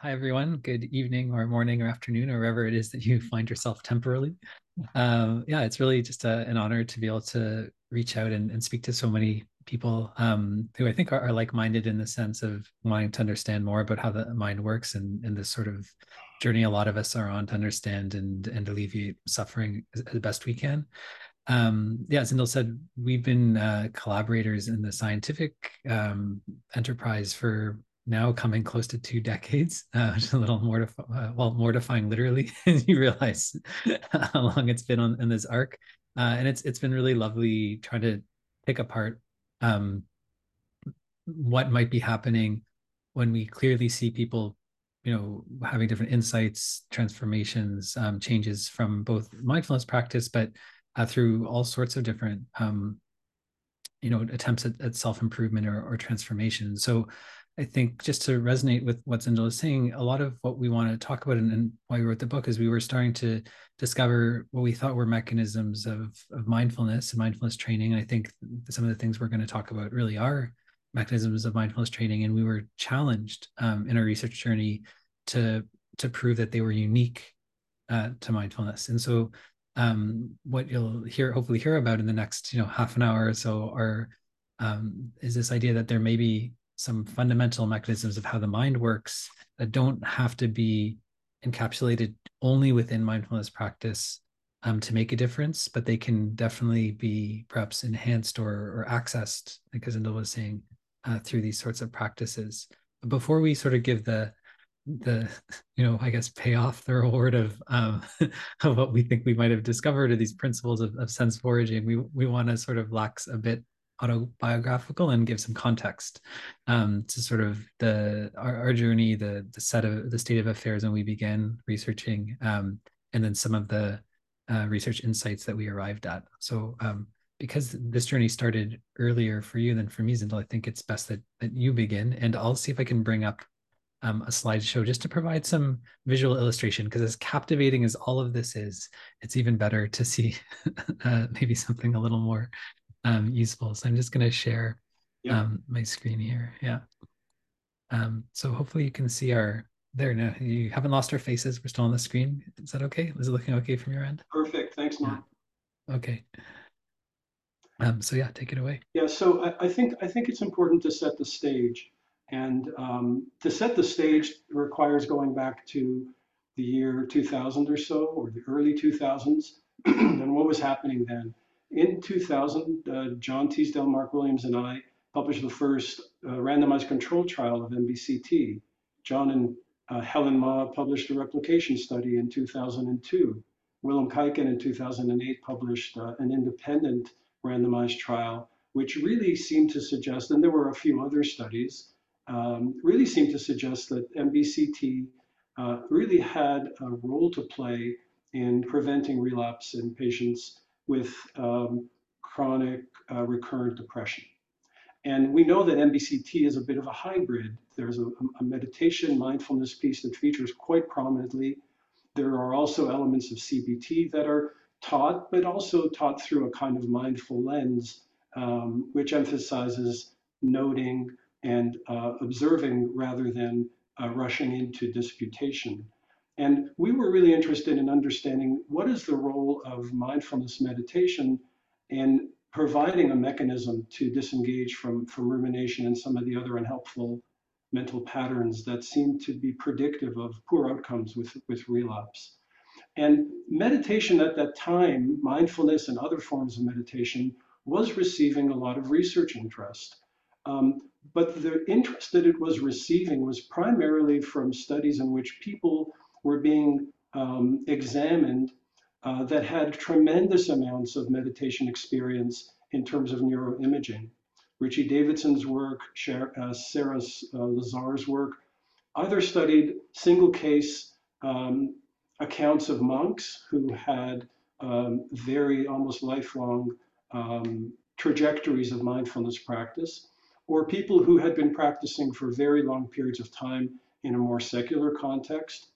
Hi, everyone. Good evening or morning or afternoon or wherever it is that you find yourself temporarily. Yeah, it's really just an honor to be able to reach out and speak to so many people who I think are like-minded in the sense of wanting to understand more about how the mind works and this sort of journey a lot of us are on to understand and alleviate suffering as best we can. Yeah, as Indel said, we've been collaborators in the scientific enterprise for now coming close to 2 decades, which is a little mortifying literally, as you realize how long it's been on in this arc. And it's been really lovely trying to pick apart um, what might be happening when we clearly see people, having different insights, transformations, changes from both mindfulness practice, but through all sorts of different attempts at self-improvement or transformation. So I think just to resonate with what Zindel is saying, a lot of what we want to talk about and why we wrote the book is we were starting to discover what we thought were mechanisms of mindfulness and mindfulness training. And I think some of the things we're going to talk about really are mechanisms of mindfulness training. And we were challenged in our research journey to prove that they were unique to mindfulness. And so what you'll hopefully hear about in the next half an hour or so is this idea that there may be some fundamental mechanisms of how the mind works that don't have to be encapsulated only within mindfulness practice to make a difference, but they can definitely be perhaps enhanced or accessed, like as Indel was saying, through these sorts of practices. But before we sort of give the I guess pay off the reward of what we think we might have discovered or these principles of sense foraging, we want to sort of lax a bit autobiographical and give some context to sort of our journey, the state of affairs when we began researching, and then some of the research insights that we arrived at. So because this journey started earlier for you than for me, Zindel, I think it's best that you begin, and I'll see if I can bring up a slideshow just to provide some visual illustration, because as captivating as all of this is, it's even better to see maybe something a little more useful. So I'm just going to share Yeah, my screen here. Yeah. So hopefully you can see there now. You haven't lost our faces. We're still on the screen. Is that okay? Is it looking okay from your end? perfect. Thanks, Yeah. Norm. Okay. So yeah, take it away. Yeah, so I think it's important to set the stage, and to set the stage requires going back to the year 2000 or so, or the early 2000s, and what was happening then. In 2000, John Teasdale, Mark Williams, and I published the first randomized control trial of MBCT. John and Helen Ma published a replication study in 2002. Willem Kuyken in 2008 published an independent randomized trial, which really seemed to suggest, and there were a few other studies, really seemed to suggest that MBCT really had a role to play in preventing relapse in patients with chronic recurrent depression. And we know that MBCT is a bit of a hybrid. There's a meditation mindfulness piece that features quite prominently. There are also elements of CBT that are taught, but also taught through a kind of mindful lens, which emphasizes noting and observing rather than rushing into disputation. And we were really interested in understanding what is the role of mindfulness meditation in providing a mechanism to disengage from rumination and some of the other unhelpful mental patterns that seem to be predictive of poor outcomes with relapse. And meditation at that time, mindfulness and other forms of meditation, was receiving a lot of research interest. Um, but the interest that it was receiving was primarily from studies in which people were being examined that had tremendous amounts of meditation experience in terms of neuroimaging. Richie Davidson's work, Sarah Lazar's work, either studied single case accounts of monks who had very almost lifelong trajectories of mindfulness practice, or people who had been practicing for very long periods of time in a more secular context.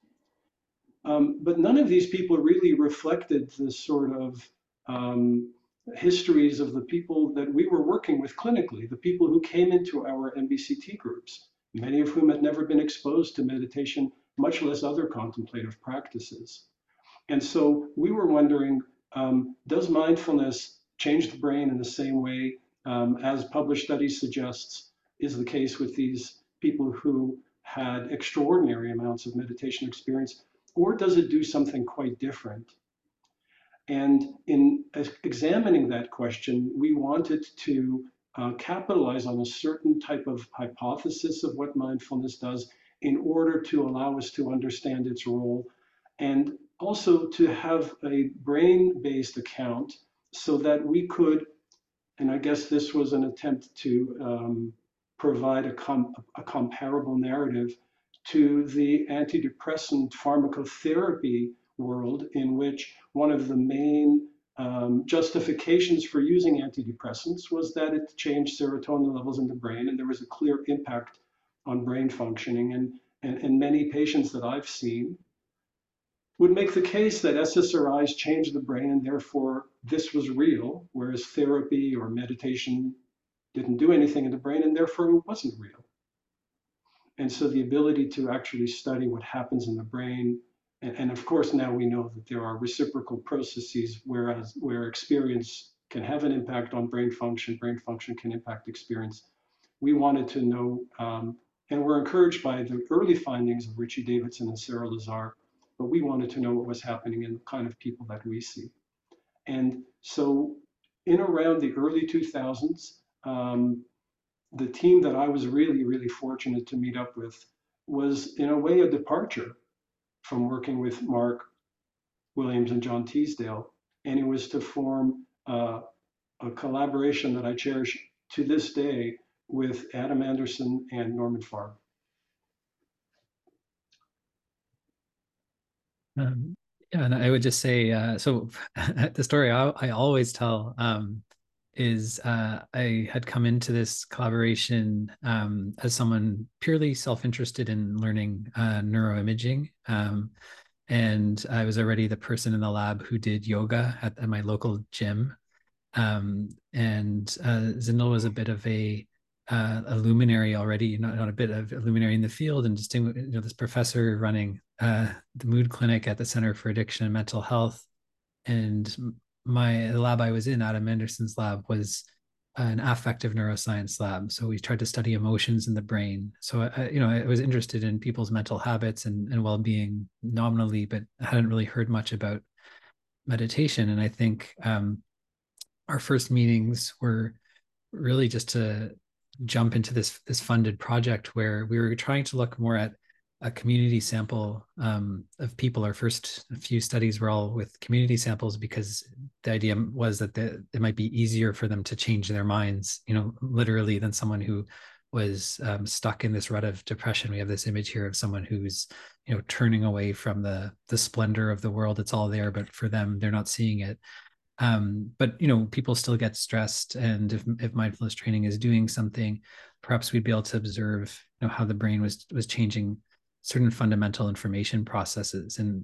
But none of these people really reflected the sort of histories of the people that we were working with clinically, the people who came into our MBCT groups. many of whom had never been exposed to meditation, much less other contemplative practices. And so we were wondering, does mindfulness change the brain in the same way as published studies suggests is the case with these people who had extraordinary amounts of meditation experience, or does it do something quite different? And in examining that question, we wanted to capitalize on a certain type of hypothesis of what mindfulness does in order to allow us to understand its role, and also to have a brain-based account so that we could, and I guess this was an attempt to provide a comparable narrative to the antidepressant pharmacotherapy world, in which one of the main justifications for using antidepressants was that it changed serotonin levels in the brain, and there was a clear impact on brain functioning. And many patients that I've seen would make the case that SSRIs changed the brain and therefore this was real, whereas therapy or meditation didn't do anything in the brain and therefore it wasn't real. And so the ability to actually study what happens in the brain, and of course now we know that there are reciprocal processes, where experience can have an impact on brain function can impact experience. We wanted to know, and we're encouraged by the early findings of Richie Davidson and Sarah Lazar, but we wanted to know what was happening in the kind of people that we see. And so in around the early 2000s, the team that I was really, really fortunate to meet up with was in a way a departure from working with Mark Williams and John Teasdale. And it was to form a collaboration that I cherish to this day with Adam Anderson and Norman Farr. Yeah, and I would just say, so the story I always tell is I had come into this collaboration as someone purely self-interested in learning neuroimaging. And I was already the person in the lab who did yoga at my local gym. And Zindel was a bit of a luminary already, not a bit of a luminary in the field, and this professor running the mood clinic at the Center for Addiction and Mental Health. And the lab I was in, Adam Anderson's lab, was an affective neuroscience lab. So we tried to study emotions in the brain. So I was interested in people's mental habits and well-being nominally, but I hadn't really heard much about meditation. And I think our first meetings were really just to jump into this funded project where we were trying to look more at a community sample of people. Our first few studies were all with community samples because the idea was that it might be easier for them to change their minds, literally, than someone who was stuck in this rut of depression. We have this image here of someone who's, turning away from the splendor of the world. It's all there, but for them, they're not seeing it. But people still get stressed, and if mindfulness training is doing something, perhaps we'd be able to observe how the brain was changing certain fundamental information processes. And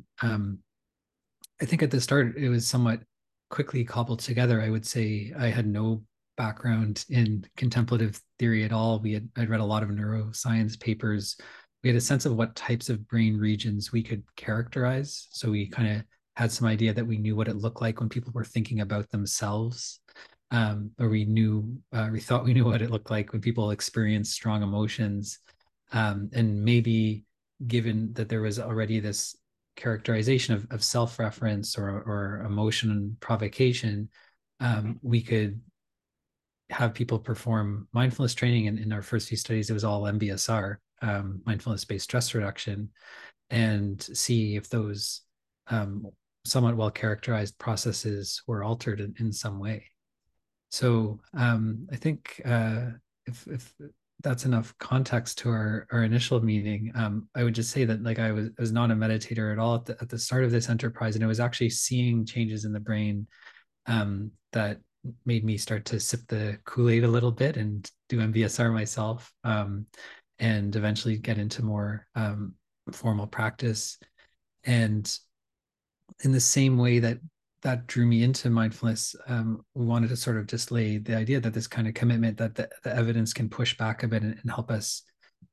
I think at the start it was somewhat quickly cobbled together. I would say I had no background in contemplative theory at all. I'd read a lot of neuroscience papers. We had a sense of what types of brain regions we could characterize. So we kind of had some idea that we knew what it looked like when people were thinking about themselves, or we thought we knew what it looked like when people experienced strong emotions. And maybe given that there was already this characterization of self-reference or emotion provocation, we could have people perform mindfulness training. And in our first few studies, it was all MBSR, mindfulness-based stress reduction, and see if those somewhat well-characterized processes were altered in some way. So I think if that's enough context to our initial meeting, I would just say that I was not a meditator at all at the start of this enterprise, and it was actually seeing changes in the brain that made me start to sip the Kool-Aid a little bit and do MBSR myself, and eventually get into more formal practice. And in the same way that drew me into mindfulness, we wanted to sort of display the idea that this kind of commitment, that the evidence can push back a bit and help us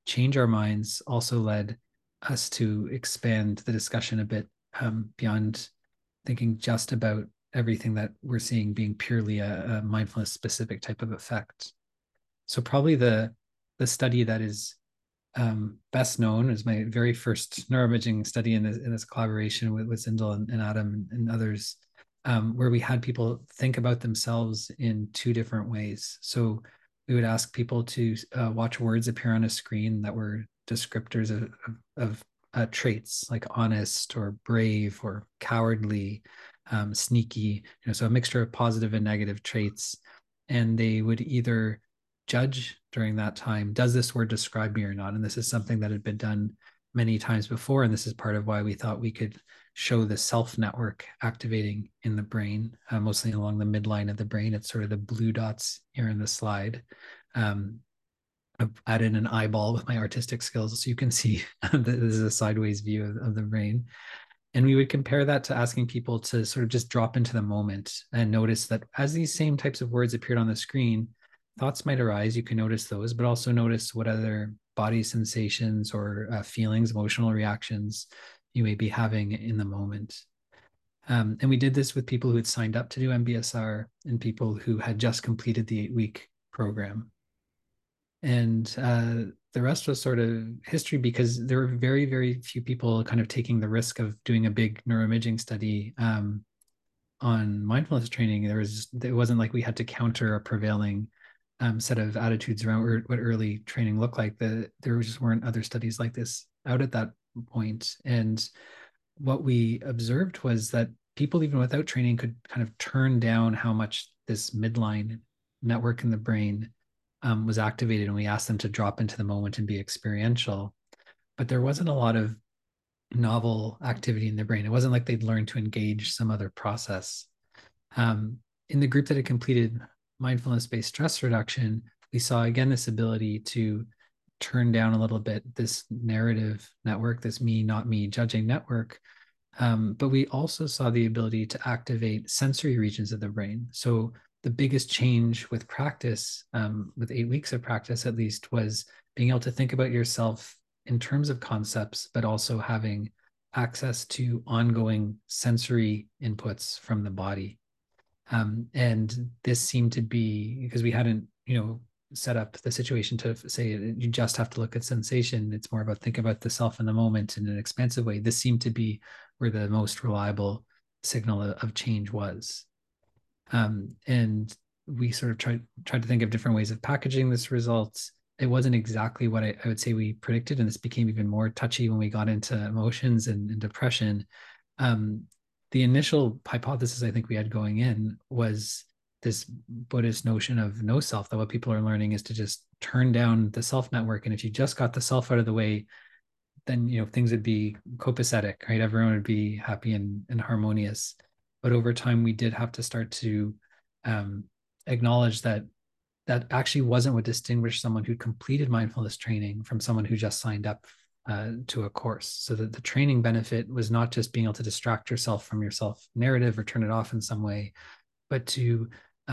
change our minds also led us to expand the discussion a bit beyond thinking just about everything that we're seeing being purely a mindfulness specific type of effect. So probably the study that is best known is my very first neuroimaging study in this collaboration with Zindel and Adam and others, where we had people think about themselves in two different ways. So we would ask people to watch words appear on a screen that were descriptors of traits like honest or brave or cowardly, sneaky, so a mixture of positive and negative traits. And they would either judge during that time, does this word describe me or not? And this is something that had been done many times before. And this is part of why we thought we could show the self network activating in the brain, mostly along the midline of the brain. It's sort of the blue dots here in the slide. I've added an eyeball with my artistic skills so you can see this is a sideways view of the brain. And we would compare that to asking people to sort of just drop into the moment and notice that as these same types of words appeared on the screen, thoughts might arise. You can notice those, but also notice what other body sensations or feelings, emotional reactions you may be having in the moment. And we did this with people who had signed up to do MBSR and people who had just completed the 8-week program. And the rest was sort of history because there were very, very few people kind of taking the risk of doing a big neuroimaging study on mindfulness training. It wasn't like we had to counter a prevailing set of attitudes around what early training looked like. There just weren't other studies like this out at that point. And what we observed was that people, even without training, could kind of turn down how much this midline network in the brain was activated, and we asked them to drop into the moment and be experiential. But there wasn't a lot of novel activity in the brain. It wasn't like they'd learned to engage some other process. In the group that had completed mindfulness-based stress reduction, we saw again this ability to turn down a little bit this narrative network, this me, not me judging network. But we also saw the ability to activate sensory regions of the brain. So the biggest change with practice, with 8 weeks of practice at least, was being able to think about yourself in terms of concepts, but also having access to ongoing sensory inputs from the body. And this seemed to be because we hadn't, set up the situation to say you just have to look at sensation. It's more about think about the self in the moment in an expansive way. This seemed to be where the most reliable signal of change was. And we sort of tried to think of different ways of packaging this results. It wasn't exactly what I would say we predicted, and this became even more touchy when we got into emotions and depression. The initial hypothesis I think we had going in was this Buddhist notion of no self, that what people are learning is to just turn down the self network. And if you just got the self out of the way, then things would be copacetic, right? Everyone would be happy and harmonious. But over time, we did have to start to acknowledge that actually wasn't what distinguished someone who completed mindfulness training from someone who just signed up to a course. So that the training benefit was not just being able to distract yourself from your self narrative or turn it off in some way, but to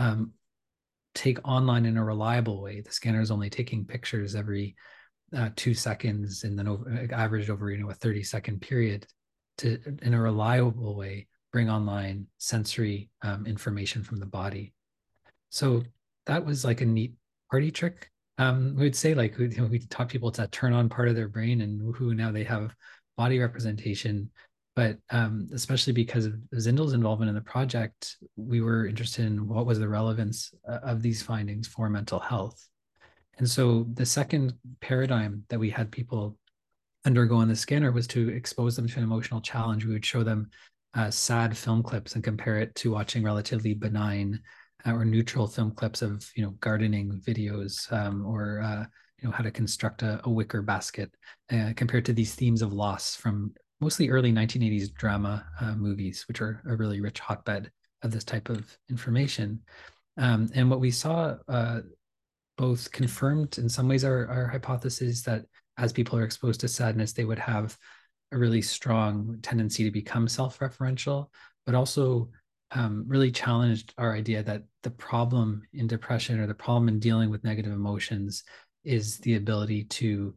take online in a reliable way. The scanner is only taking pictures every 2 seconds and then averaged over a 30-second period to, in a reliable way, bring online sensory information from the body. So that was like a neat party trick. We would say we taught people to turn on part of their brain, and who now they have body representation. But especially because of Zindel's involvement in the project, we were interested in what was the relevance of these findings for mental health. And so the second paradigm that we had people undergo on the scanner was to expose them to an emotional challenge. We would show them sad film clips and compare it to watching relatively benign or neutral film clips of gardening videos or how to construct a wicker basket compared to these themes of loss from mostly early 1980s drama movies, which are a really rich hotbed of this type of information. And what we saw both confirmed in some ways our hypothesis that as people are exposed to sadness, they would have a really strong tendency to become self-referential, but also really challenged our idea that the problem in depression or the problem in dealing with negative emotions is the ability to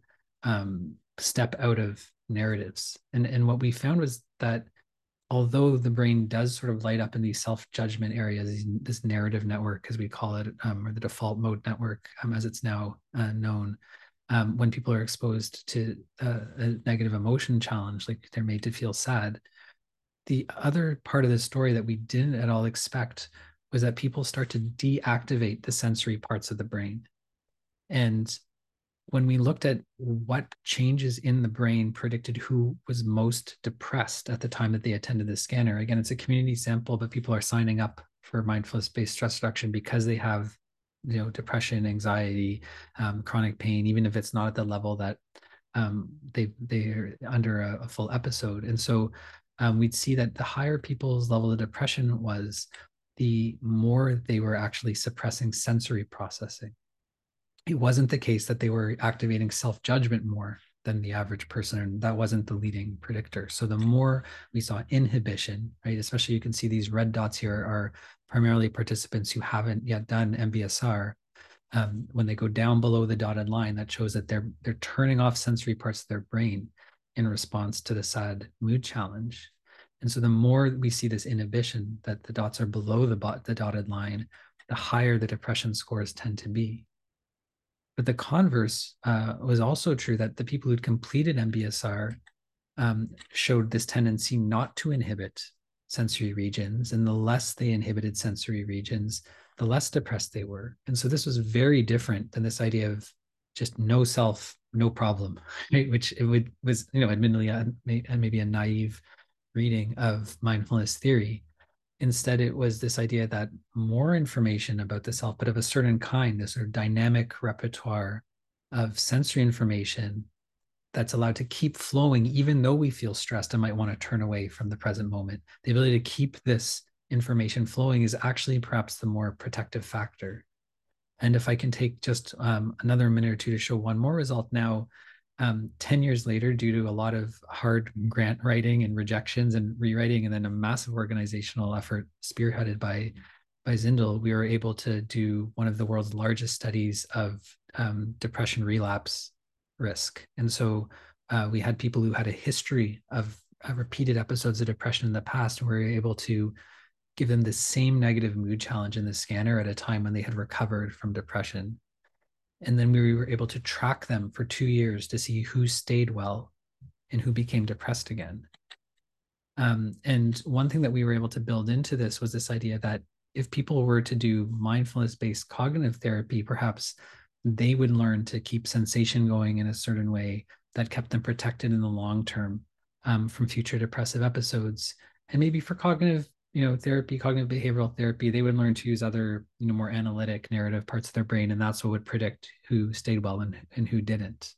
step out of narratives. And what we found was that although the brain does sort of light up in these self-judgment areas, this narrative network, as we call it, or the default mode network, as it's now known, when people are exposed to a negative emotion challenge, like they're made to feel sad, the other part of the story that we didn't at all expect was that people start to deactivate the sensory parts of the brain. And when we looked at what changes in the brain predicted who was most depressed at the time that they attended the scanner, again, it's a community sample, but people are signing up for mindfulness-based stress reduction because they have, depression, anxiety, chronic pain, even if it's not at the level that they're under a full episode. And so we'd see that the higher people's level of depression was, the more they were actually suppressing sensory processing. It wasn't the case that they were activating self-judgment more than the average person, and that wasn't the leading predictor. So the more we saw inhibition, right, especially you can see these red dots here are primarily participants who haven't yet done MBSR. When they go down below the dotted line, that shows that they're turning off sensory parts of their brain in response to the SAD mood challenge. And so the more we see this inhibition, that the dots are below the dotted line, the higher the depression scores tend to be. But the converse was also true, that the people who'd completed MBSR showed this tendency not to inhibit sensory regions. And the less they inhibited sensory regions, the less depressed they were. And so this was very different than this idea of just no self, no problem, right? Which was, admittedly, maybe a naive reading of mindfulness theory. Instead, it was this idea that more information about the self, but of a certain kind, this sort of dynamic repertoire of sensory information that's allowed to keep flowing, even though we feel stressed and might want to turn away from the present moment. The ability to keep this information flowing is actually perhaps the more protective factor. And if I can take just another minute or two to show one more result now, 10 years later, due to a lot of hard grant writing and rejections and rewriting, and then a massive organizational effort spearheaded by Zindel, we were able to do one of the world's largest studies of depression relapse risk. And so we had people who had a history of repeated episodes of depression in the past, and we were able to give them the same negative mood challenge in the scanner at a time when they had recovered from depression. And then we were able to track them for 2 years to see who stayed well and who became depressed again. And one thing that we were able to build into this was this idea that if people were to do mindfulness-based cognitive therapy, perhaps they would learn to keep sensation going in a certain way that kept them protected in the long term from future depressive episodes. And maybe for cognitive therapy, cognitive behavioral therapy, they would learn to use other, more analytic narrative parts of their brain. And that's what would predict who stayed well and who didn't.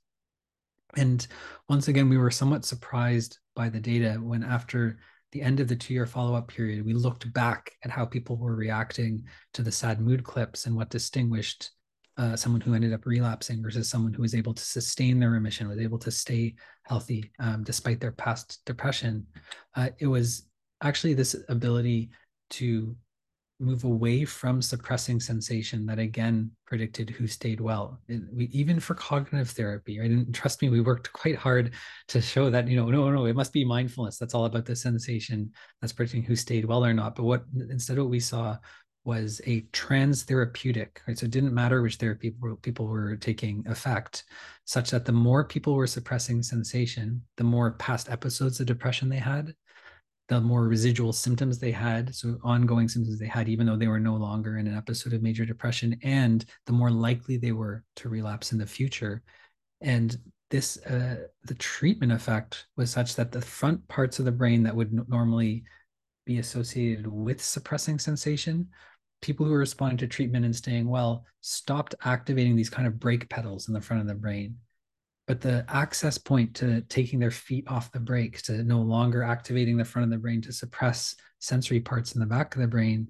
And once again, we were somewhat surprised by the data when, after the end of the 2-year follow-up period, we looked back at how people were reacting to the SAD mood clips and what distinguished someone who ended up relapsing versus someone who was able to sustain their remission, was able to stay healthy despite their past depression. It was actually this ability to move away from suppressing sensation that again predicted who stayed well. Even for cognitive therapy, right? And trust me, we worked quite hard to show that, no, it must be mindfulness. That's all about the sensation that's predicting who stayed well or not. But what we saw was a trans therapeutic, right? So it didn't matter which therapy people were taking effect, such that the more people were suppressing sensation, the more past episodes of depression they had, the more residual symptoms they had, so ongoing symptoms they had, even though they were no longer in an episode of major depression, and the more likely they were to relapse in the future. And this, the treatment effect was such that the front parts of the brain that would normally be associated with suppressing sensation, people who were responding to treatment and staying well stopped activating these kind of brake pedals in the front of the brain. But the access point to taking their feet off the brake, to no longer activating the front of the brain to suppress sensory parts in the back of the brain,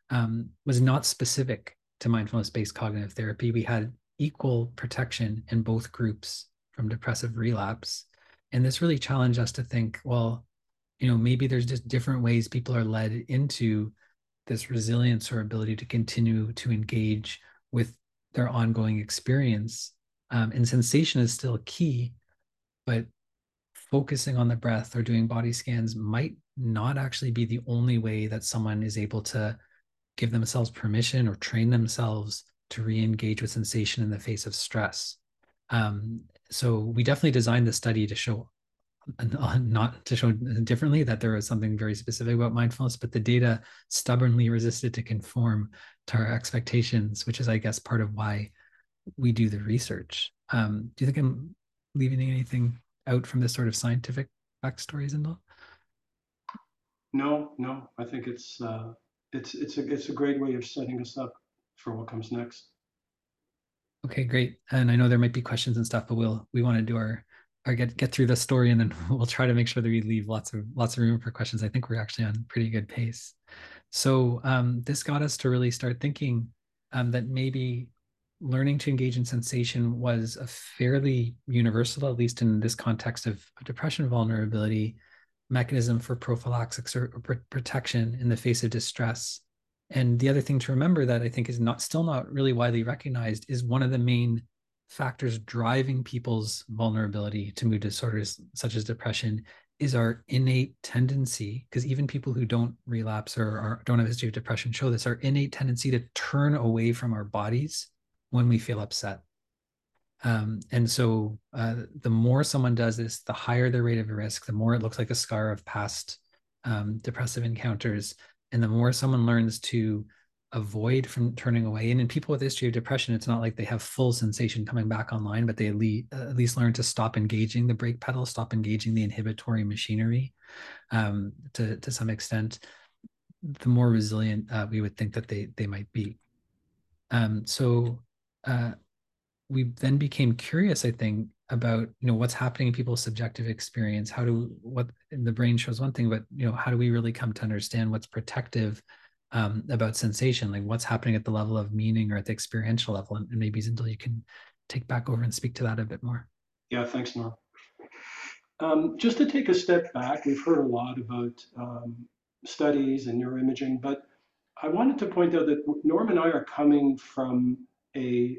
was not specific to mindfulness-based cognitive therapy. We had equal protection in both groups from depressive relapse. And this really challenged us to think, well, maybe there's just different ways people are led into this resilience or ability to continue to engage with their ongoing experience. And sensation is still key, but focusing on the breath or doing body scans might not actually be the only way that someone is able to give themselves permission or train themselves to re-engage with sensation in the face of stress. Um, so we definitely designed the study to show, not to show differently, that there was something very specific about mindfulness, but the data stubbornly resisted to conform to our expectations, which is, I guess, part of why we do the research. Do you think I'm leaving anything out from this sort of scientific backstories and all? No, no, I think it's a great way of setting us up for what comes next. Okay, great. And I know there might be questions and stuff, but we want to do our get through the story, and then we'll try to make sure that we leave lots of room for questions. I think we're actually on pretty good pace. So this got us to really start thinking that maybe learning to engage in sensation was a fairly universal, at least in this context of depression vulnerability, mechanism for prophylaxis or protection in the face of distress. And the other thing to remember that I think is not still not really widely recognized is one of the main factors driving people's vulnerability to mood disorders such as depression is our innate tendency, because even people who don't relapse or don't have a history of depression show this, our innate tendency to turn away from our bodies when we feel upset. And so the more someone does this, the higher their rate of risk, the more it looks like a scar of past depressive encounters. And the more someone learns to avoid from turning away. And in people with history of depression, it's not like they have full sensation coming back online, but they at least learn to stop engaging the brake pedal, stop engaging the inhibitory machinery to some extent, the more resilient we would think that they might be. So we then became curious, I think, about what's happening in people's subjective experience. How do what the brain shows one thing, but how do we really come to understand what's protective about sensation, like what's happening at the level of meaning or at the experiential level? And maybe Zindel, you can take back over and speak to that a bit more. Yeah, thanks, Norm. Just to take a step back, we've heard a lot about studies and neuroimaging, but I wanted to point out that Norm and I are coming from a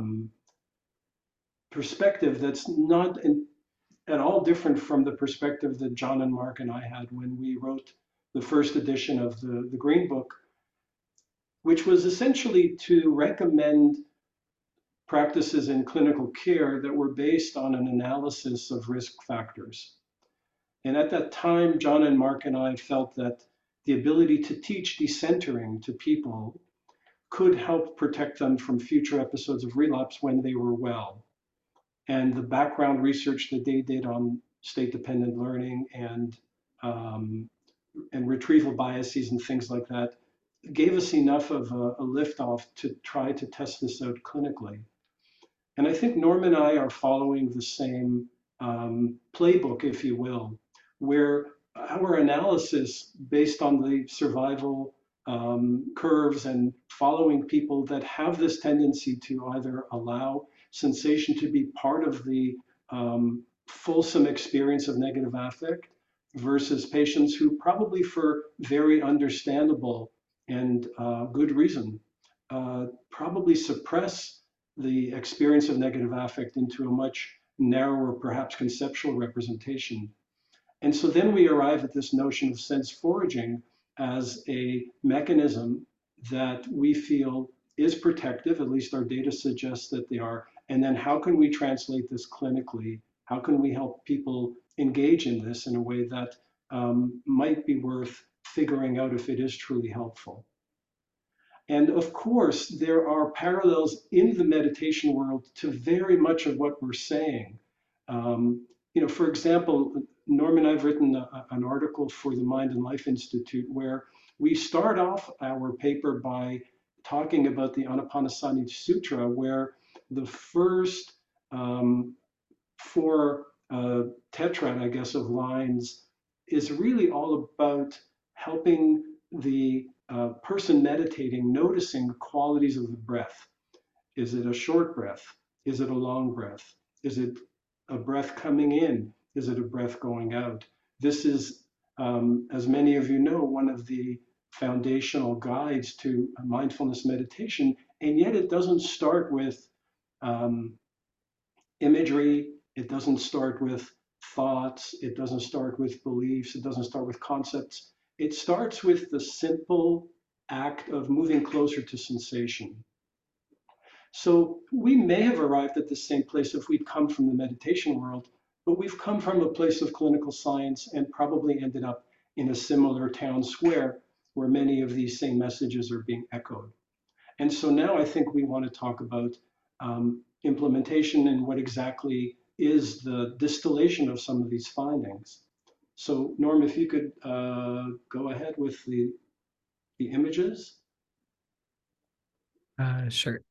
perspective that's not at all different from the perspective that John and Mark and I had when we wrote the first edition of the Green Book, which was essentially to recommend practices in clinical care that were based on an analysis of risk factors. And at that time, John and Mark and I felt that the ability to teach decentering to people could help protect them from future episodes of relapse when they were well. And the background research that they did on state-dependent learning and retrieval biases and things like that gave us enough of a liftoff to try to test this out clinically. And I think Norm and I are following the same playbook, if you will, where our analysis based on the survival curves and following people that have this tendency to either allow sensation to be part of the fulsome experience of negative affect versus patients who probably for very understandable and good reason probably suppress the experience of negative affect into a much narrower, perhaps conceptual representation. And so then we arrive at this notion of sense foraging as a mechanism that we feel is protective, at least our data suggests that they are. And then how can we translate this clinically? How can we help people engage in this in a way that might be worth figuring out if it is truly helpful? And of course, there are parallels in the meditation world to very much of what we're saying. For example, Norm and I have written an article for the Mind and Life Institute where we start off our paper by talking about the Anapanasati Sutra, where the first four tetrad, I guess, of lines is really all about helping the person meditating, noticing the qualities of the breath. Is it a short breath? Is it a long breath? Is it a breath coming in? Is it a breath going out? This is, as many of you know, one of the foundational guides to mindfulness meditation, and yet it doesn't start with imagery. It doesn't start with thoughts. It doesn't start with beliefs. It doesn't start with concepts. It starts with the simple act of moving closer to sensation. So we may have arrived at the same place if we'd come from the meditation world, but we've come from a place of clinical science and probably ended up in a similar town square where many of these same messages are being echoed. And so now I think we want to talk about implementation and what exactly is the distillation of some of these findings. So Norm, if you could go ahead with the images. Sure.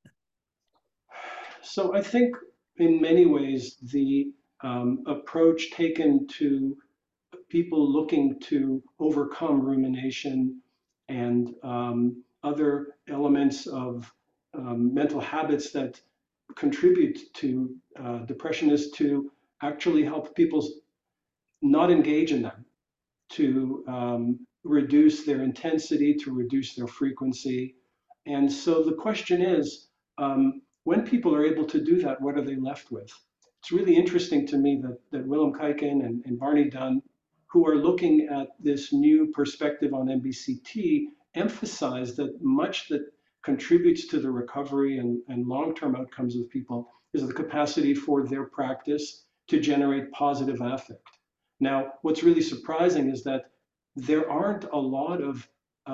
So I think in many ways, the approach taken to people looking to overcome rumination and other elements of mental habits that contribute to depression is to actually help people not engage in them, to reduce their intensity, to reduce their frequency. And so the question is, when people are able to do that, what are they left with? It's really interesting to me that Willem Kuyken and Barney Dunn, who are looking at this new perspective on MBCT, emphasize that much that contributes to the recovery and long-term outcomes of people is the capacity for their practice to generate positive affect. Now, what's really surprising is that there aren't a lot of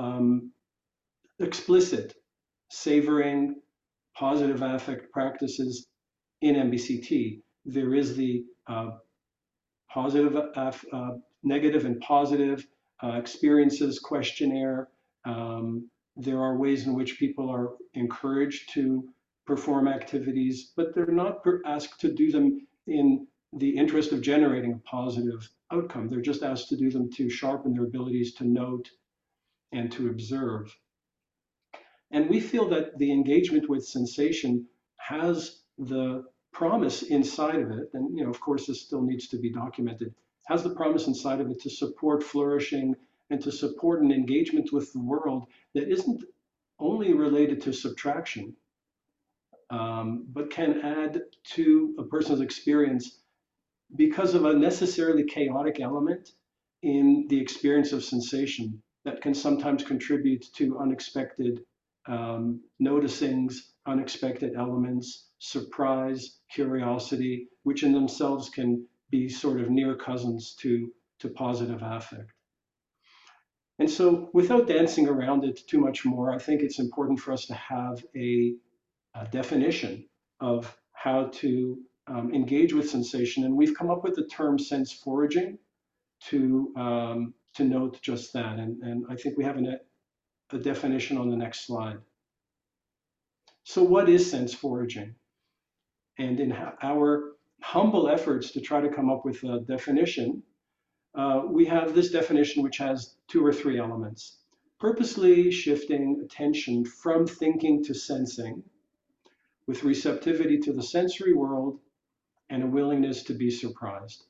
explicit savoring positive affect practices in MBCT. There is the positive, negative and positive experiences questionnaire. There are ways in which people are encouraged to perform activities, but they're not asked to do them in the interest of generating a positive outcome. They're just asked to do them to sharpen their abilities to note and to observe. And we feel that the engagement with sensation has the promise inside of it, and of course this still needs to be documented, has the promise inside of it to support flourishing and to support an engagement with the world that isn't only related to subtraction, but can add to a person's experience because of a necessarily chaotic element in the experience of sensation that can sometimes contribute to unexpected noticings, unexpected elements, surprise, curiosity, which in themselves can be sort of near cousins to positive affect. And so without dancing around it too much more, I think it's important for us to have a definition of how to engage with sensation. And we've come up with the term sense foraging to note just that. And I think we have a definition on the next slide. So what is sense foraging? And in our humble efforts to try to come up with a definition, we have this definition which has 2 or 3 elements. Purposely shifting attention from thinking to sensing with receptivity to the sensory world and a willingness to be surprised.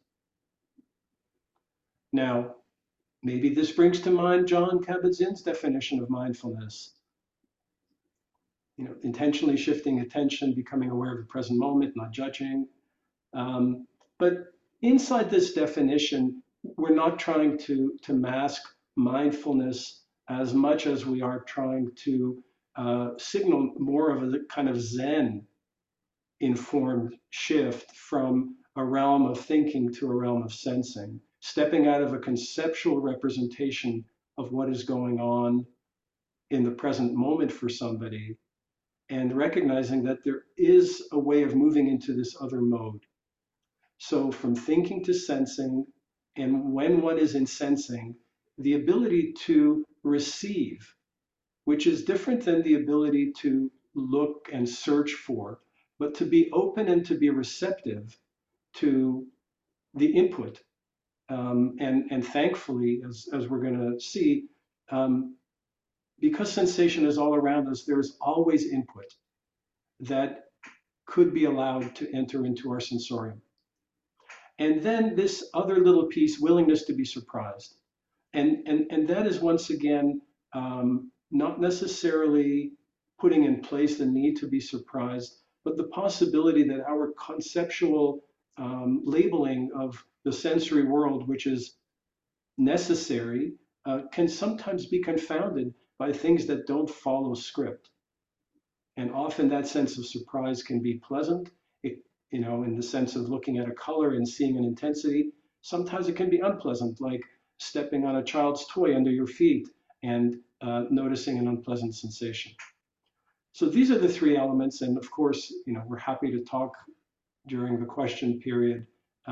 Now, maybe this brings to mind Jon Kabat-Zinn's definition of mindfulness. Intentionally shifting attention, becoming aware of the present moment, not judging. But inside this definition, we're not trying to mask mindfulness as much as we are trying to signal more of a kind of Zen informed shift from a realm of thinking to a realm of sensing, stepping out of a conceptual representation of what is going on in the present moment for somebody and recognizing that there is a way of moving into this other mode. So from thinking to sensing, and when one is in sensing, the ability to receive, which is different than the ability to look and search for, but to be open and to be receptive to the input. And thankfully, as we're going to see, because sensation is all around us, there's always input that could be allowed to enter into our sensorium. And then this other little piece, willingness to be surprised. And that is once again, not necessarily putting in place the need to be surprised, but the possibility that our conceptual labeling of the sensory world, which is necessary, can sometimes be confounded by things that don't follow script. And often that sense of surprise can be pleasant, in the sense of looking at a color and seeing an intensity. Sometimes it can be unpleasant, like stepping on a child's toy under your feet and noticing an unpleasant sensation. So these are the three elements. And of course, we're happy to talk during the question period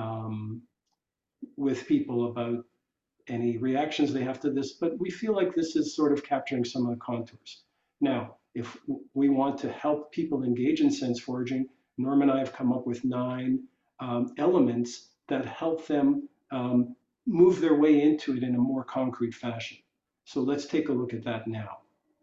with people about any reactions they have to this, but we feel like this is sort of capturing some of the contours. Now, if we want to help people engage in sense foraging, Norm and I have come up with 9 elements that help them move their way into it in a more concrete fashion. So let's take a look at that now.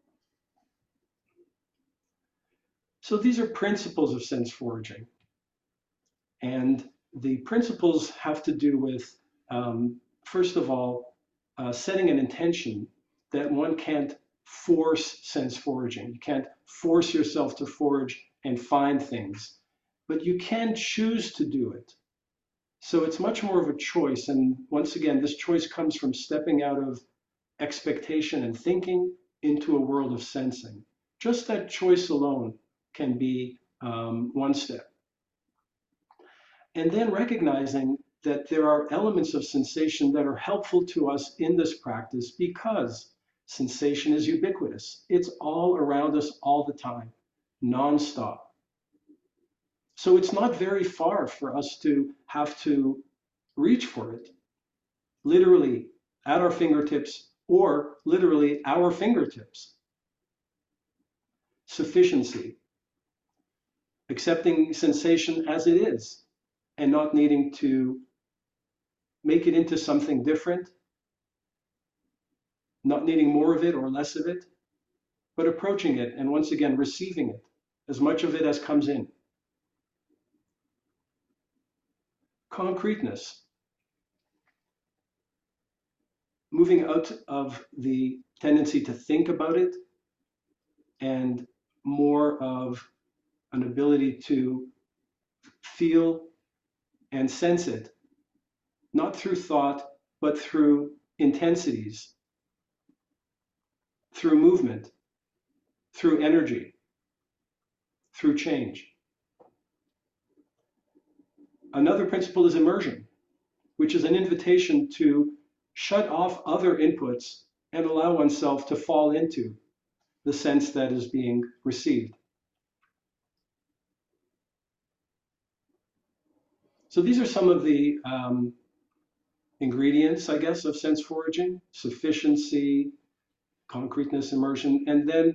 So these are principles of sense foraging. And the principles have to do with, first of all, setting an intention that one can't force sense foraging. You can't force yourself to forage and find things, but you can choose to do it. So it's much more of a choice. And once again, this choice comes from stepping out of expectation and thinking into a world of sensing. Just that choice alone can be one step. And then recognizing that there are elements of sensation that are helpful to us in this practice because sensation is ubiquitous. It's all around us all the time, nonstop. So it's not very far for us to have to reach for it, literally at our fingertips or literally our fingertips. Sufficiency, accepting sensation as it is and not needing to make it into something different, not needing more of it or less of it, but approaching it and once again receiving it, as much of it as comes in. Concreteness, moving out of the tendency to think about it and more of an ability to feel and sense it, not through thought, but through intensities, through movement, through energy, through change. Another principle is immersion, which is an invitation to shut off other inputs and allow oneself to fall into the sense that is being received. So these are some of the ingredients, I guess, of sense foraging: sufficiency, concreteness, immersion, and then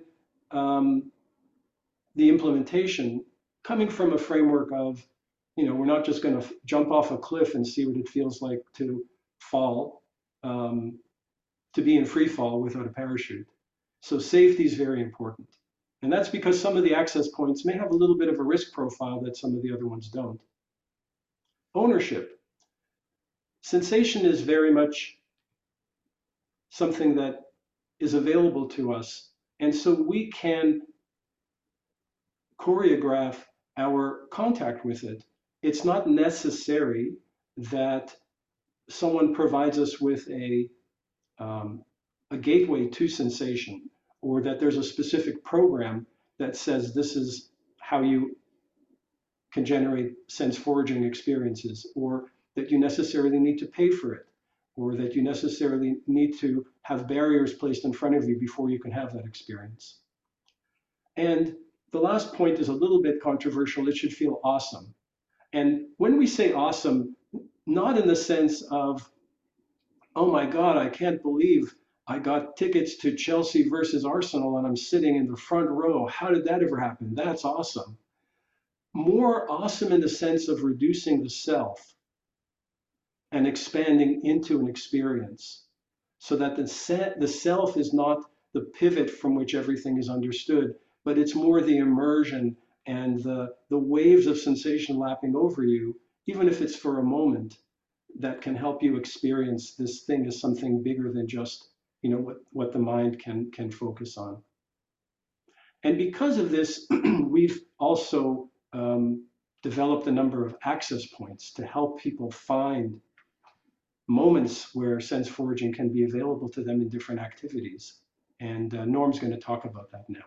the implementation coming from a framework of, we're not just going to jump off a cliff and see what it feels like to fall, to be in free fall without a parachute. So safety is very important. And that's because some of the access points may have a little bit of a risk profile that some of the other ones don't. Ownership. Sensation is very much something that is available to us. And so we can choreograph our contact with it. It's not necessary that someone provides us with a gateway to sensation, or that there's a specific program that says this is how you can generate sense foraging experiences, or that you necessarily need to pay for it, or that you necessarily need to have barriers placed in front of you before you can have that experience. And the last point is a little bit controversial. It should feel awesome. And when we say awesome, not in the sense of, oh my God, I can't believe I got tickets to Chelsea versus Arsenal and I'm sitting in the front row. How did that ever happen? That's awesome. More awesome in the sense of reducing the self and expanding into an experience, so that the self is not the pivot from which everything is understood, but it's more the immersion and the waves of sensation lapping over you, even if it's for a moment, that can help you experience this thing as something bigger than just what the mind can focus on. And because of this, we've also developed a number of access points to help people find moments where sense foraging can be available to them in different activities. And Norm's going to talk about that now.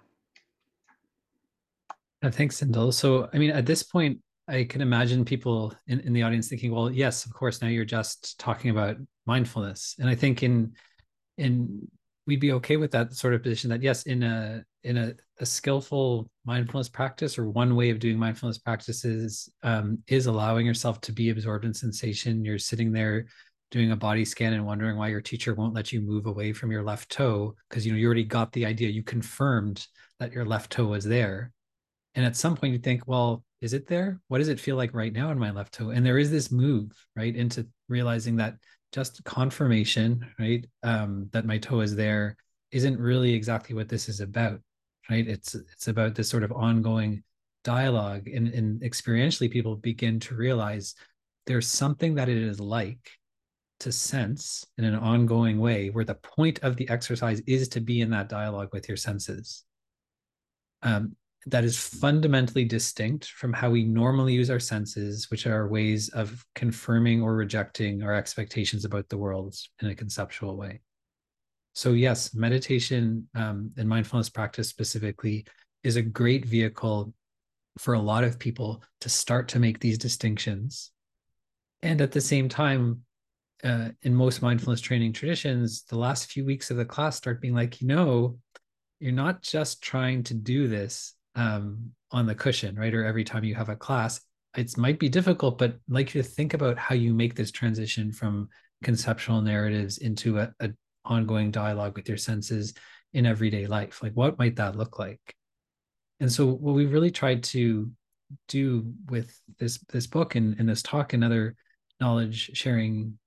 Thanks, Sindel. So, I mean, at this point, I can imagine people in the audience thinking, well, yes, of course, now you're just talking about mindfulness. And I think in we'd be okay with that sort of position that yes, in a skillful mindfulness practice, or one way of doing mindfulness practices is allowing yourself to be absorbed in sensation. You're sitting there doing a body scan and wondering why your teacher won't let you move away from your left toe because you already got the idea. You confirmed that your left toe was there. And at some point you think, well, is it there? What does it feel like right now in my left toe? And there is this move, right, into realizing that just confirmation, right, that my toe is there isn't really exactly what this is about, right? It's about this sort of ongoing dialogue, and experientially people begin to realize there's something that it is like to sense in an ongoing way where the point of the exercise is to be in that dialogue with your senses. That is fundamentally distinct from how we normally use our senses, which are ways of confirming or rejecting our expectations about the world in a conceptual way. So yes, meditation and mindfulness practice specifically is a great vehicle for a lot of people to start to make these distinctions. And at the same time, in most mindfulness training traditions, the last few weeks of the class start being like, you're not just trying to do this on the cushion, right? Or every time you have a class, it might be difficult, but I'd like you to think about how you make this transition from conceptual narratives into a ongoing dialogue with your senses in everyday life. Like, what might that look like? And so what we really tried to do with this book and this talk and other knowledge sharing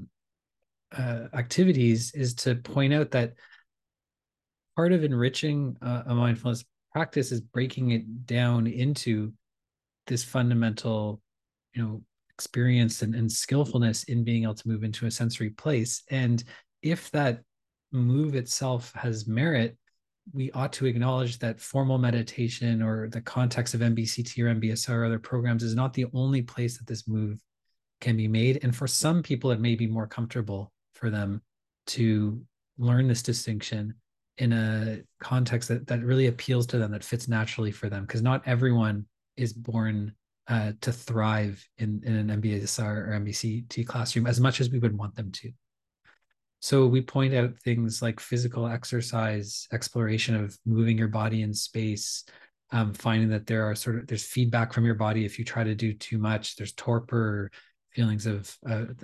activities is to point out that part of enriching a mindfulness practice is breaking it down into this fundamental, experience and skillfulness in being able to move into a sensory place. And if that move itself has merit, we ought to acknowledge that formal meditation or the context of MBCT or MBSR or other programs is not the only place that this move can be made. And for some people, it may be more comfortable for them to learn this distinction in a context that really appeals to them, that fits naturally for them, because not everyone is born to thrive in an MBSR or MBCT classroom as much as we would want them to. So we point out things like physical exercise, exploration of moving your body in space, finding that there's feedback from your body if you try to do too much. There's torpor, feelings of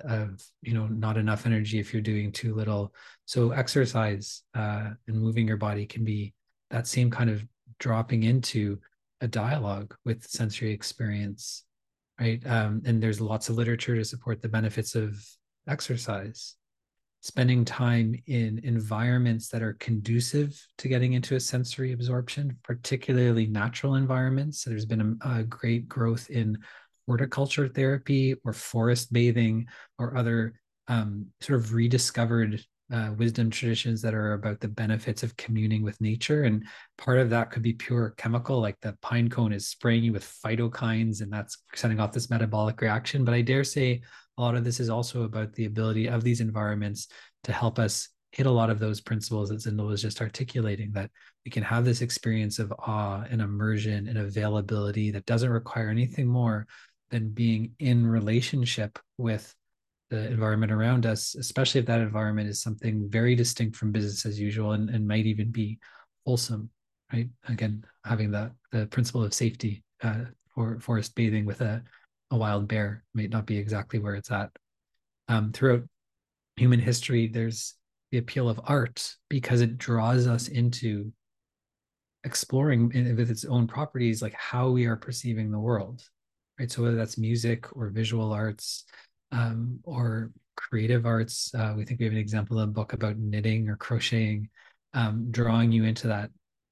not enough energy if you're doing too little. So exercise and moving your body can be that same kind of dropping into a dialogue with sensory experience, right? And there's lots of literature to support the benefits of exercise. Spending time in environments that are conducive to getting into a sensory absorption, particularly natural environments. So there's been a great growth in horticulture therapy or forest bathing or other sort of rediscovered wisdom traditions that are about the benefits of communing with nature. And part of that could be pure chemical, like the pine cone is spraying you with phytokines and that's setting off this metabolic reaction. But I dare say a lot of this is also about the ability of these environments to help us hit a lot of those principles that Zindel was just articulating, that we can have this experience of awe and immersion and availability that doesn't require anything more than being in relationship with the environment around us, especially if that environment is something very distinct from business as usual and might even be wholesome, right? Again, having the principle of safety for forest bathing with a wild bear might not be exactly where it's at. Throughout human history, there's the appeal of art because it draws us into exploring with its own properties, like how we are perceiving the world, right? So whether that's music or visual arts or creative arts, we think we have an example of a book about knitting or crocheting, drawing you into that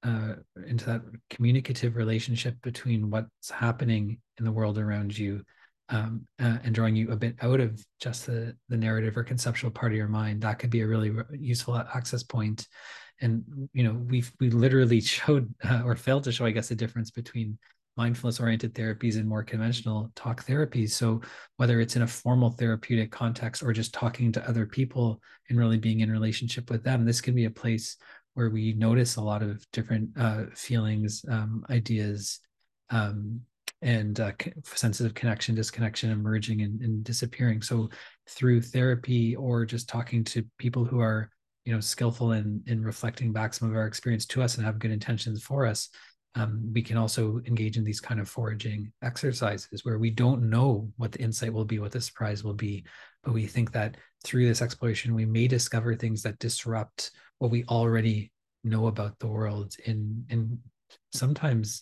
communicative relationship between what's happening in the world around you, and drawing you a bit out of just the narrative or conceptual part of your mind. That could be a really useful access point. And we literally showed or failed to show, I guess, the difference between mindfulness oriented therapies and more conventional talk therapies. So whether it's in a formal therapeutic context or just talking to other people and really being in relationship with them, this can be a place where we notice a lot of different feelings, ideas, um, and sensitive connection, disconnection emerging and disappearing. So through therapy or just talking to people who are, skillful in reflecting back some of our experience to us and have good intentions for us, we can also engage in these kind of foraging exercises where we don't know what the insight will be, what the surprise will be, but we think that through this exploration, we may discover things that disrupt what we already know about the world in sometimes,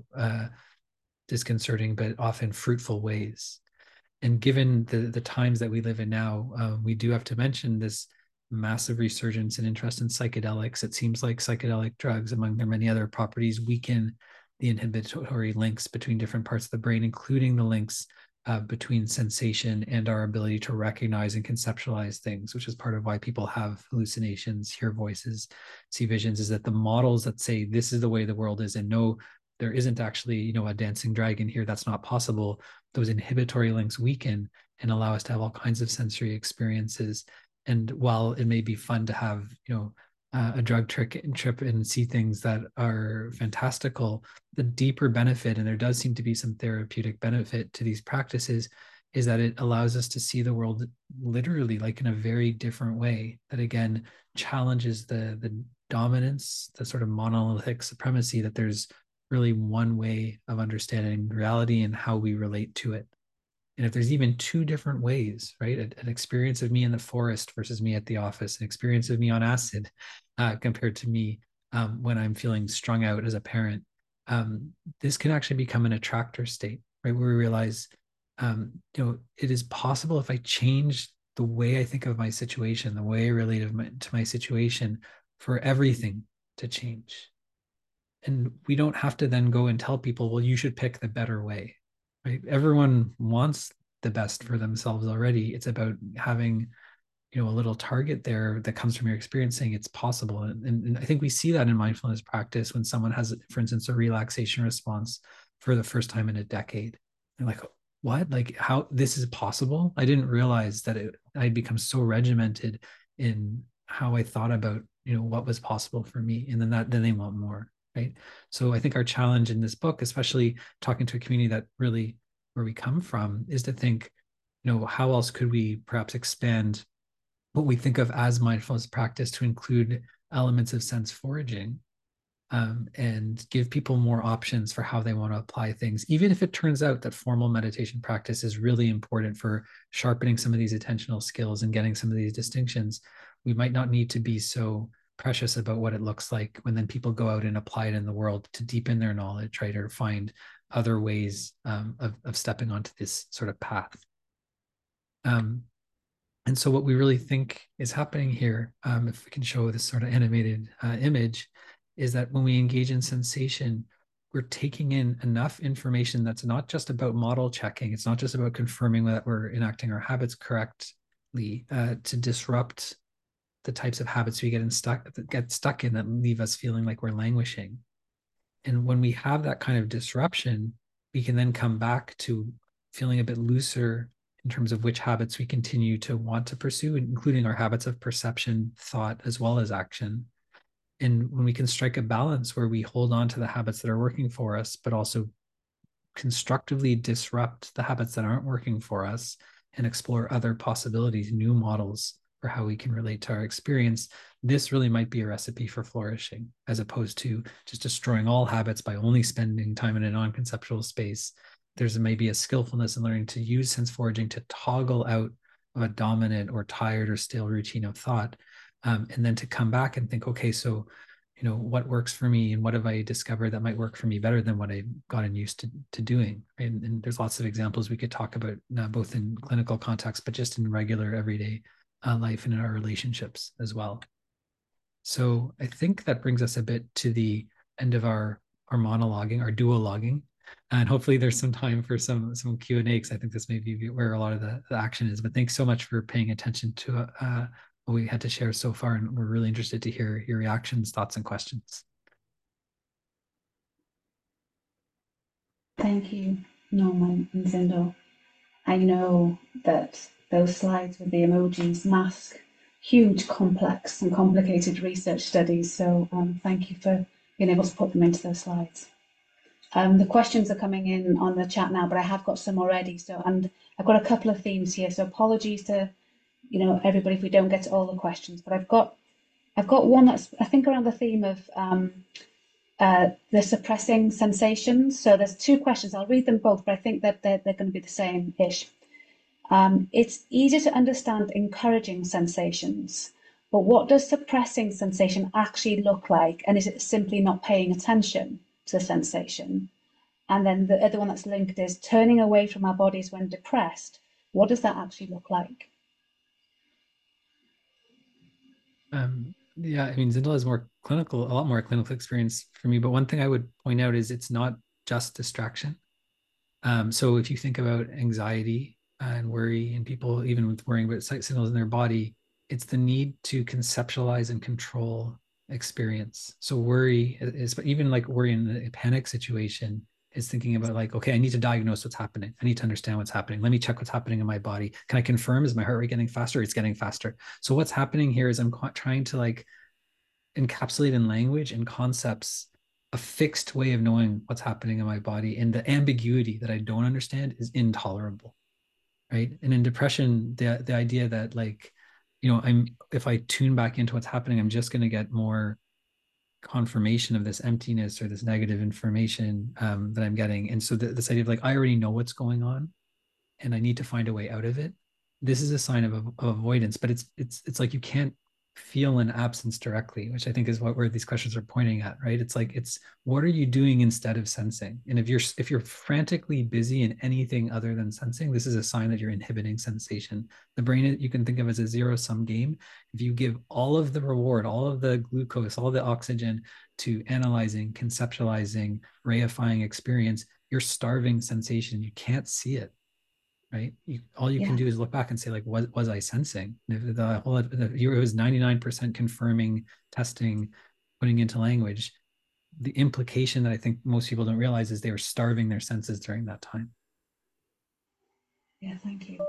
disconcerting, but often fruitful ways. And given the times that we live in now, we do have to mention this massive resurgence and interest in psychedelics. It seems like psychedelic drugs, among their many other properties, weaken the inhibitory links between different parts of the brain, including the links between sensation and our ability to recognize and conceptualize things, which is part of why people have hallucinations, hear voices, see visions, is that the models that say this is the way the world is and no, there isn't actually, a dancing dragon here, that's not possible. Those inhibitory links weaken and allow us to have all kinds of sensory experiences. And while it may be fun to have, a drug trip and see things that are fantastical, the deeper benefit, and there does seem to be some therapeutic benefit to these practices, is that it allows us to see the world literally like in a very different way that again challenges the dominance, the sort of monolithic supremacy that there's really one way of understanding reality and how we relate to it. And if there's even two different ways, right? An experience of me in the forest versus me at the office, an experience of me on acid compared to me when I'm feeling strung out as a parent, this can actually become an attractor state, right? Where we realize, it is possible if I change the way I think of my situation, the way I relate to my situation, for everything to change. And we don't have to then go and tell people, well, you should pick the better way, right? Everyone wants the best for themselves already. It's about having, a little target there that comes from your experience saying it's possible. And I think we see that in mindfulness practice when someone has, for instance, a relaxation response for the first time in a decade. They're like, what? Like how this is possible? I didn't realize that I'd become so regimented in how I thought about, what was possible for me. And then they want more. Right. So I think our challenge in this book, especially talking to a community that really where we come from, is to think, how else could we perhaps expand what we think of as mindfulness practice to include elements of sense foraging, and give people more options for how they want to apply things, even if it turns out that formal meditation practice is really important for sharpening some of these attentional skills and getting some of these distinctions. We might not need to be so precious about what it looks like when then people go out and apply it in the world to deepen their knowledge, right, or find other ways of stepping onto this sort of path. And so what we really think is happening here, if we can show this sort of animated image, is that when we engage in sensation, we're taking in enough information that's not just about model checking. It's not just about confirming that we're enacting our habits correctly to disrupt the types of habits we get stuck in that leave us feeling like we're languishing. And when we have that kind of disruption, we can then come back to feeling a bit looser in terms of which habits we continue to want to pursue, including our habits of perception, thought, as well as action. And when we can strike a balance where we hold on to the habits that are working for us, but also constructively disrupt the habits that aren't working for us and explore other possibilities, new models for how we can relate to our experience, this really might be a recipe for flourishing, as opposed to just destroying all habits by only spending time in a non-conceptual space. There's maybe a skillfulness in learning to use sense foraging to toggle out of a dominant or tired or stale routine of thought, and then to come back and think, okay, so what works for me and what have I discovered that might work for me better than what I've gotten used to doing. And there's lots of examples we could talk about, both in clinical context, but just in regular everyday life and in our relationships as well. So I think that brings us a bit to the end of our monologuing, our duologuing. And hopefully there's some time for some Q&A, because I think this may be where a lot of the action is. But thanks so much for paying attention to what we had to share so far. And we're really interested to hear your reactions, thoughts, and questions. Thank you, Norman and Zindel. I know that those slides with the emojis mask huge, complex, and complicated research studies. So thank you for being able to put them into those slides. The questions are coming in on the chat now, but I have got some already. So, and I've got a couple of themes here. So apologies to everybody if we don't get to all the questions. But I've got one that's I think around the theme of the suppressing sensations. So there's two questions. I'll read them both, but I think that they're going to be the same-ish. It's easy to understand encouraging sensations, but what does suppressing sensation actually look like? And is it simply not paying attention to the sensation? And then the other one that's linked is turning away from our bodies when depressed. What does that actually look like? Yeah, I mean, Zindel has a lot more clinical experience for me. But one thing I would point out is it's not just distraction. So if you think about anxiety and worry, and people even with worrying about signals in their body, it's the need to conceptualize and control experience. So worry is even like worry in a panic situation is thinking about like, okay, I need to diagnose what's happening. I need to understand what's happening. Let me check what's happening in my body. Can I confirm, is my heart rate getting faster? It's getting faster. So what's happening here is I'm trying to like encapsulate in language and concepts a fixed way of knowing what's happening in my body, and the ambiguity that I don't understand is intolerable, right? And in depression, the idea that like, I'm if I tune back into what's happening, I'm just going to get more confirmation of this emptiness or this negative information that I'm getting. And so this idea of like, I already know what's going on and I need to find a way out of it. This is a sign of avoidance, but it's like you can't feel an absence directly, which I think is where these questions are pointing at, right? It's like it's what are you doing instead of sensing? And if you're frantically busy in anything other than sensing, this is a sign that you're inhibiting sensation. The brain you can think of as a zero-sum game. If you give all of the reward, all of the glucose, all the oxygen to analyzing, conceptualizing, reifying experience, you're starving sensation. You can't see it, right? All you can Yeah. do is look back and say, like, what was I sensing? And if the whole it was 99% confirming, testing, putting into language, the implication that I think most people don't realize is they were starving their senses during that time. Yeah, thank you.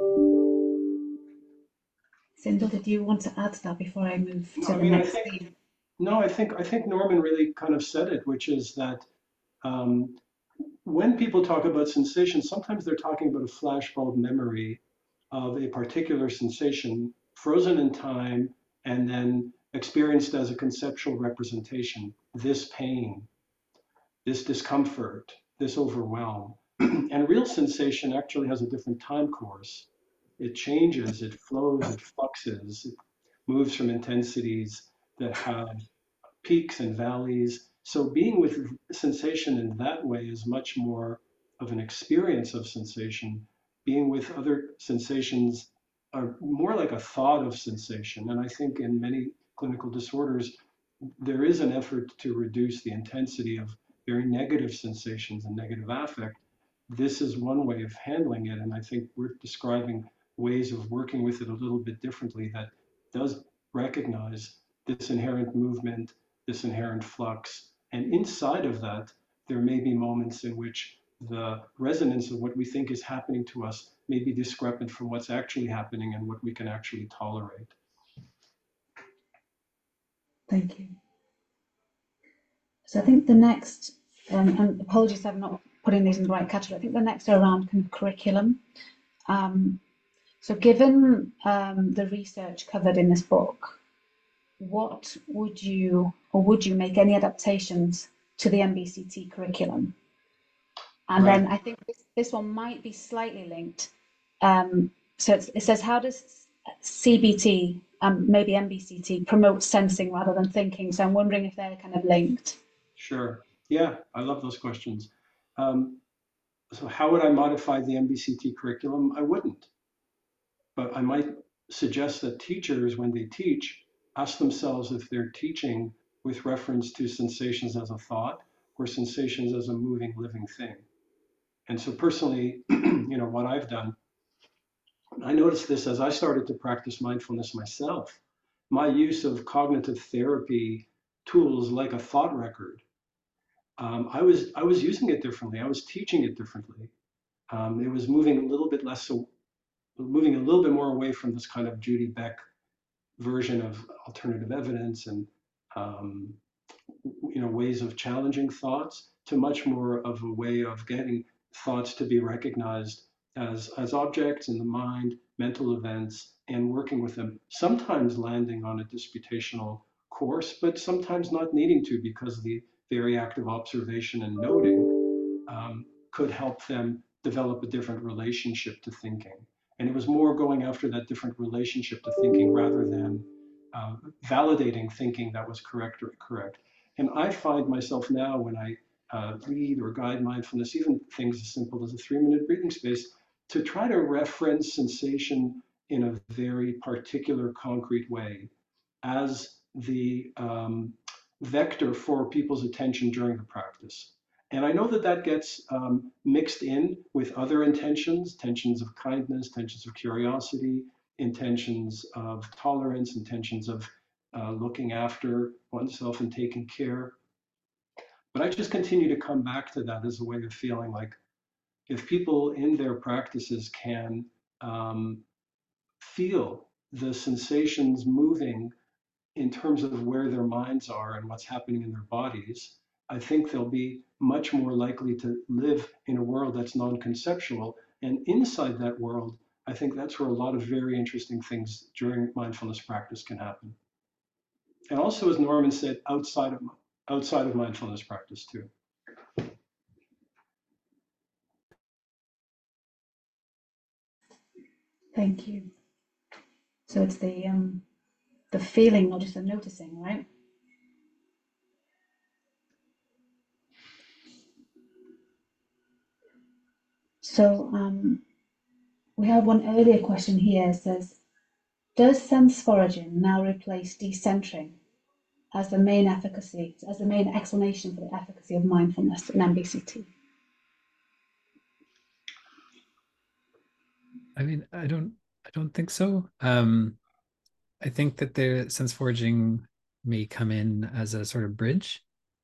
Sindel, did you want to add to that before I move No, to I the mean, next theme? no, I think Norman really kind of said it, which is that um, when people talk about sensation, sometimes they're talking about a flashbulb memory of a particular sensation frozen in time and then experienced as a conceptual representation. This pain, this discomfort, this overwhelm. And real sensation actually has a different time course. It changes, it flows, it fluxes, it moves from intensities that have peaks and valleys. So being with sensation in that way is much more of an experience of sensation. Being with other sensations are more like a thought of sensation. And I think in many clinical disorders, there is an effort to reduce the intensity of very negative sensations and negative affect. This is one way of handling it. And I think we're describing ways of working with it a little bit differently that does recognize this inherent movement, this inherent flux. And inside of that, there may be moments in which the resonance of what we think is happening to us may be discrepant from what's actually happening and what we can actually tolerate. Thank you. So I think the next, and apologies if I'm not putting these in the right category, I think the next are around kind of curriculum. So given the research covered in this book, what would you make any adaptations to the MBCT curriculum? And Right. then I think this one might be slightly linked. So it says, how does CBT, maybe MBCT, promote sensing rather than thinking? So I'm wondering if they're kind of linked. Sure. Yeah, I love those questions. Um, so how would I modify the MBCT curriculum? I wouldn't, but I might suggest that teachers, when they teach, ask themselves if they're teaching with reference to sensations as a thought or sensations as a moving, living thing. And so personally, what I've done, I noticed this as I started to practice mindfulness myself. My use of cognitive therapy tools like a thought record I was using it differently. I was teaching it differently. It was moving a little bit less, so moving a little bit more away from this kind of Judy Beck version of alternative evidence and um, ways of challenging thoughts to much more of a way of getting thoughts to be recognized as objects in the mind, mental events, and working with them. Sometimes landing on a disputational course, but sometimes not needing to because the very active observation and noting could help them develop a different relationship to thinking. And it was more going after that different relationship to thinking rather than validating thinking that was correct or incorrect. And I find myself now when I read or guide mindfulness, even things as simple as a 3-minute breathing space, to try to reference sensation in a very particular, concrete way as the vector for people's attention during the practice. And I know that that gets mixed in with other intentions, tensions of kindness, tensions of curiosity, intentions of tolerance, intentions of looking after oneself and taking care. But I just continue to come back to that as a way of feeling like if people in their practices can um, feel the sensations moving in terms of where their minds are and what's happening in their bodies, I think they'll be much more likely to live in a world that's non-conceptual. And inside that world, I think that's where a lot of very interesting things during mindfulness practice can happen. And also, as Norman said, outside of mindfulness practice too. Thank you. So it's the feeling, not just the noticing, right? So we have one earlier question here. It says, does sense foraging now replace decentering as the main efficacy, as the main explanation for the efficacy of mindfulness in MBCT? I mean, I don't think so. I think that the sense foraging may come in as a sort of bridge.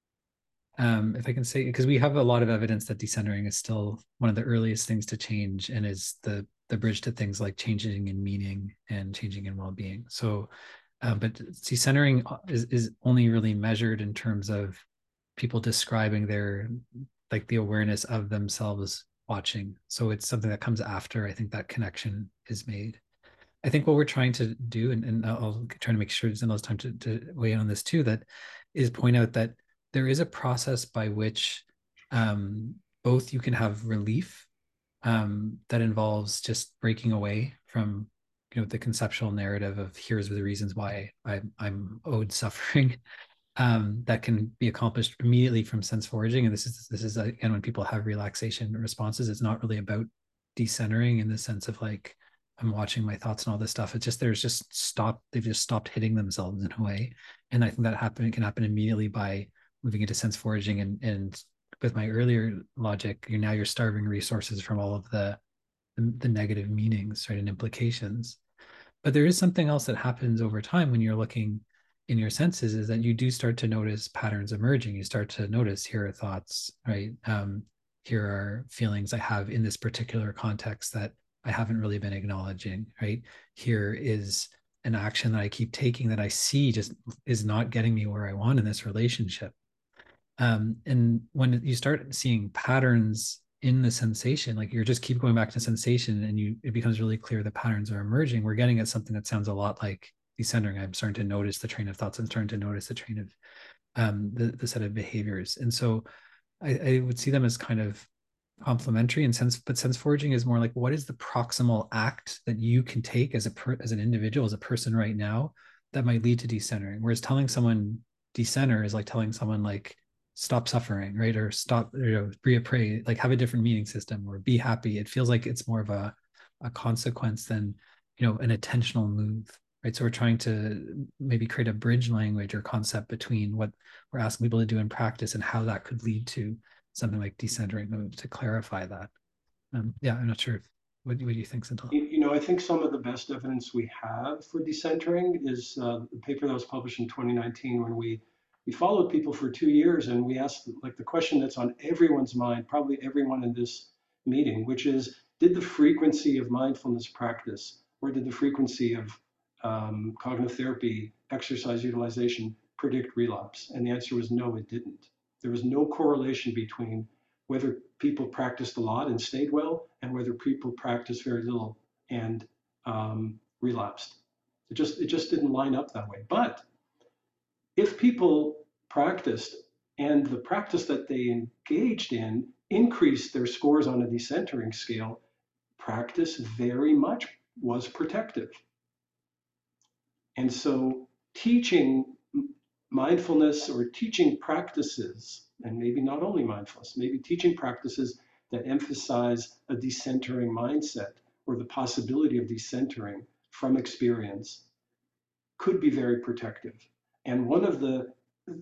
If I can say, because we have a lot of evidence that decentering is still one of the earliest things to change and is the bridge to things like changing in meaning and changing in well-being. So, but decentering is only really measured in terms of people describing their like the awareness of themselves watching. So it's something that comes after I think that connection is made. I think what we're trying to do, and I'll try to make sure there's enough time to weigh in on this too, that is point out that there is a process by which um, both you can have relief that involves just breaking away from the conceptual narrative of here's the reasons why I'm owed suffering that can be accomplished immediately from sense foraging. And this is again when people have relaxation responses, it's not really about decentering in the sense of like I'm watching my thoughts and all this stuff. It's just they've just stopped hitting themselves in a way. And I think that can happen immediately by moving into sense foraging and with my earlier logic, you're starving resources from all of the negative meanings, right, and implications. But there is something else that happens over time when you're looking in your senses is that you do start to notice patterns emerging. You start to notice here are thoughts, right? Here are feelings I have in this particular context that I haven't really been acknowledging, right? Here is an action that I keep taking that I see just is not getting me where I want in this relationship. And when you start seeing patterns in the sensation, like you're just keep going back to sensation and it becomes really clear the patterns are emerging. We're getting at something that sounds a lot like decentering. I'm starting to notice the train of thoughts. I'm starting to notice the train of the set of behaviors. And so I would see them as kind of complementary in sense, but sense foraging is more like what is the proximal act that you can take as as an individual, as a person right now that might lead to decentering. Whereas telling someone decenter is like telling someone like stop suffering, right? Or stop, reappraise, like have a different meaning system or be happy. It feels like it's more of a consequence than, an attentional move, right? So we're trying to maybe create a bridge language or concept between what we're asking people to do in practice and how that could lead to something like decentering move to clarify that. Yeah, I'm not sure. What do you think, Senthil? I think some of the best evidence we have for decentering is the paper that was published in 2019 when we we followed people for 2 years, and we asked like the question that's on everyone's mind, probably everyone in this meeting, which is, did the frequency of mindfulness practice, or did the frequency of cognitive therapy, exercise utilization predict relapse? And the answer was no, it didn't. There was no correlation between whether people practiced a lot and stayed well and whether people practiced very little and relapsed. It just didn't line up that way. But if people practiced and the practice that they engaged in increased their scores on a decentering scale, practice very much was protective. And so teaching mindfulness or teaching practices, and maybe not only mindfulness, maybe teaching practices that emphasize a decentering mindset or the possibility of decentering from experience could be very protective. And one of the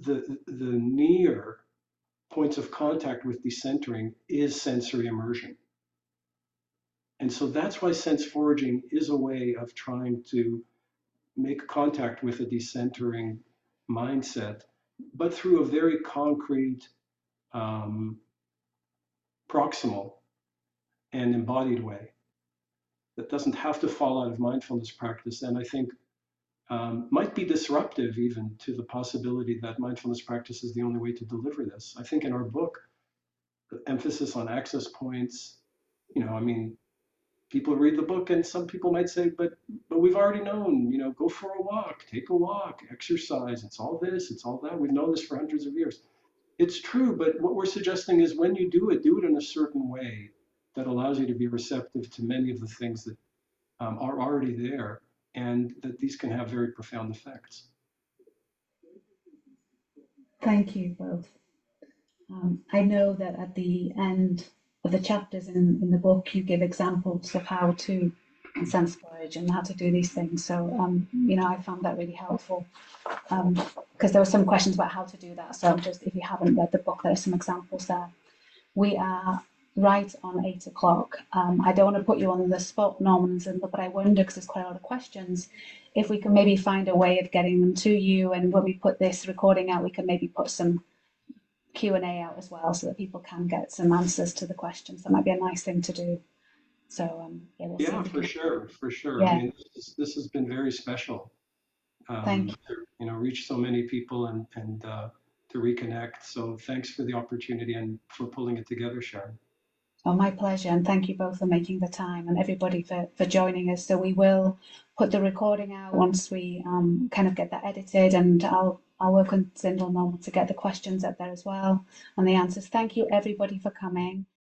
near points of contact with decentering is sensory immersion. And so that's why sense foraging is a way of trying to make contact with a decentering mindset, but through a very concrete, proximal, and embodied way that doesn't have to fall out of mindfulness practice. And I think might be disruptive even to the possibility that mindfulness practice is the only way to deliver this. I think in our book, the emphasis on access points, I mean, people read the book and some people might say, but we've already known, go for a walk, take a walk, exercise, it's all this, it's all that. We've known this for hundreds of years. It's true, but what we're suggesting is when you do it in a certain way that allows you to be receptive to many of the things that are already there, and that these can have very profound effects. Thank you both. I know that at the end of the chapters in the book, you give examples of how to sense forage and how to do these things. So, I found that really helpful because there were some questions about how to do that. So if you haven't read the book, there are some examples there. We are right on 8 o'clock. I don't want to put you on the spot, Norman, but I wonder, because there's quite a lot of questions, if we can maybe find a way of getting them to you. And when we put this recording out, we can maybe put some Q&A out as well, so that people can get some answers to the questions. That might be a nice thing to do. So we'll see. For sure. Yeah. I mean, this has been very special. Thank you. To reach so many people and to reconnect. So thanks for the opportunity and for pulling it together, Sharon. Oh, my pleasure, and thank you both for making the time, and everybody for joining us. So we will put the recording out once we kind of get that edited, and I'll work on Zindel Norman to get the questions up there as well and the answers. Thank you everybody for coming.